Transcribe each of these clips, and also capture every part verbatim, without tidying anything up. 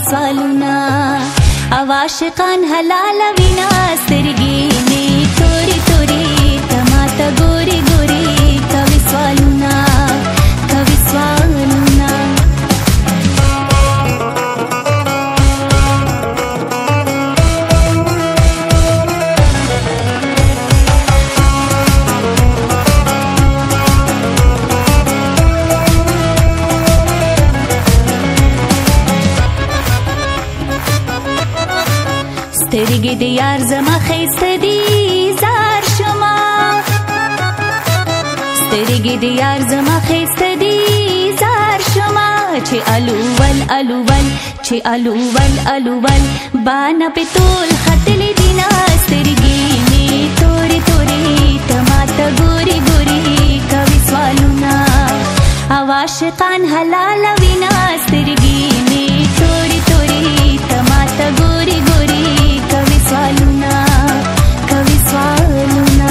سوالونه او عاشقان حلال وینا سترګې مې تورې تورې ته ماته ګورې ګورې کوي سوالونه کوي سوالونه سترګې د یار زما ښایسته دي زار شما سترګې د یار زما ښایسته دي زار شما چې الول الول چې الول الول باندې په ټول ختلې دي نه سترګې مې تورې تورې ته ماته ګورې ګورې کوي سوالونه او عاشقان حلال وینا سترګې مې تورې تورې ته ماته ګورې ګورې کوي سوالونه کوي سوالونه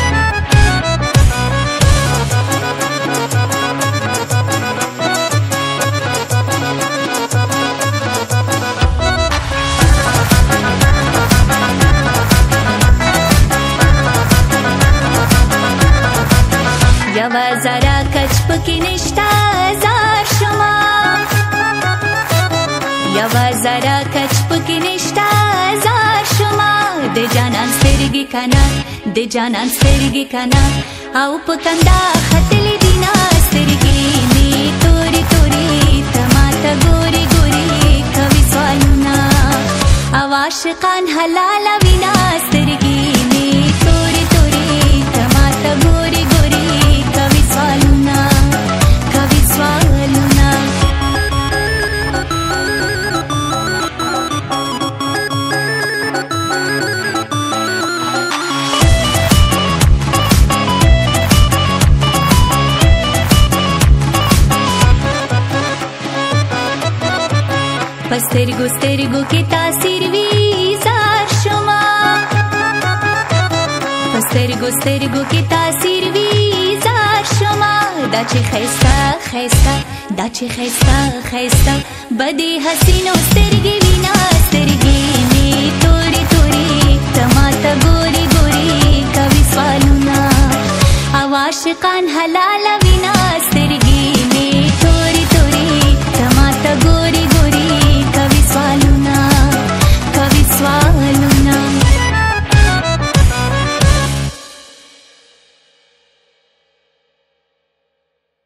یوه ذره کچ پکې نشته زار شما یوه ذره کچ پکې نشته زار شما د جانان سترګې کنه د جانان سترګې کنه او په کنده ختلې دي نه سترګې مې تورې تورې ته ماته ګورې ګورې کوي سوالونه او عاشقان حلال وینا سترګې مې تورې تورې ته ماته ګورې ګورې کوي سوالونه کوي سوالونه پسترګو سترګو کې تاثیر وی زار شما پسترګو سترګو کې تاثیر وی زار شما دا چې خيستا خيستا دا چې خيستا خيستا بدی حسینو سترګې وینا سترګې مې تورې تورې ته ماته ګورې ګورې کوي سوالونه او عاشقان حلال